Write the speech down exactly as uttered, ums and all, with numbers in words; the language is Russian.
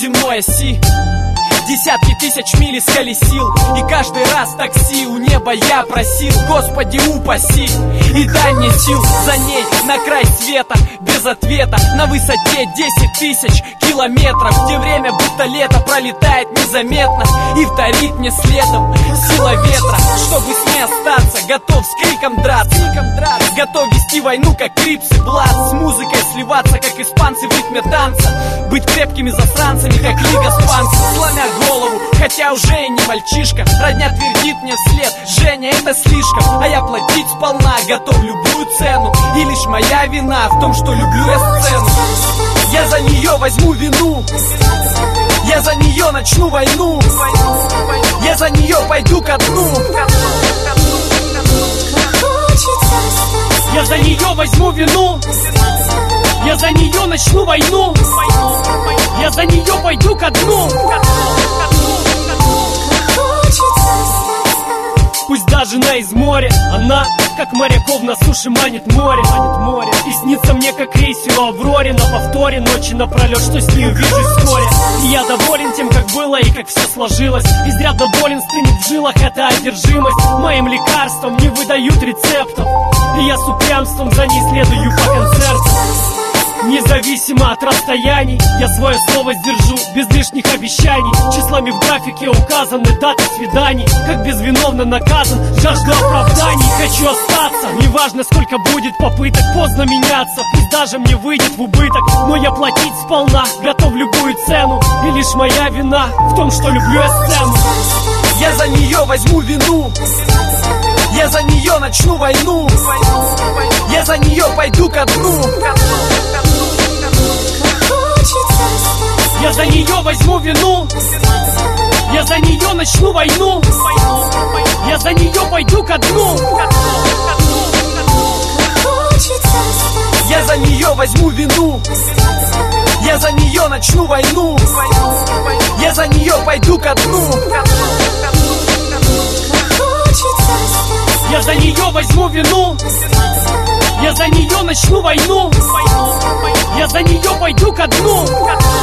земной оси. Десятки тысяч миль исколесил, и каждый раз такси у неба я просил: Господи, упаси и дай мне сил. За ней на край света, без ответа, на высоте десять тысяч километров, где время будто лето пролетает незаметно и вторит мне следом сила ветра. Чтобы с ней остаться, готов с криком драться, готов вести войну, как Крипс и Блад, с музыкой сливаться, как испанцы в ритме танца, быть крепкими засранцами, как Лига Спанцев, сломя голову, хотя уже и не мальчишка. Родня твердит мне вслед: Женя, это слишком. А я платить сполна готов любую цену, и лишь моя вина в том, что люблю я сцену. Я за нее возьму вину, я за нее начну войну, я за нее пойду ко дну. Я за нее возьму вину, я за нее начну войну, я за нее пойду ко дну. Пусть даже на изморе она, как моряков на суше, манит море, манит море. И снится мне, как крейсеру Авроре, на повторе ночи напролет, что с ней увижусь вскоре. И я доволен тем, как было и как все сложилось. Изрядно болен, стынет в жилах эта одержимость. Моим лекарством не выдают рецептов, и я с упрямством за ней следую по концерту. Независимо от расстояний, я свое слово сдержу без лишних обещаний. Числами в графике указаны даты свиданий. Как безвиновно наказан, жажду оправданий. Хочу остаться, неважно сколько будет попыток. Поздно меняться, пусть даже мне выйдет в убыток, но я платить сполна готов любую цену. И лишь моя вина в том, что люблю я сцену. Я за нее возьму вину, я за нее начну войну, я за нее пойду ко дну. Я за нее возьму вину, я за нее начну войну, я за нее пойду ко дну. Я за нее возьму вину, я за нее начну войну, я за нее пойду ко дну. Я за нее возьму вину, я за нее начну войну, я за нее пойду ко дну.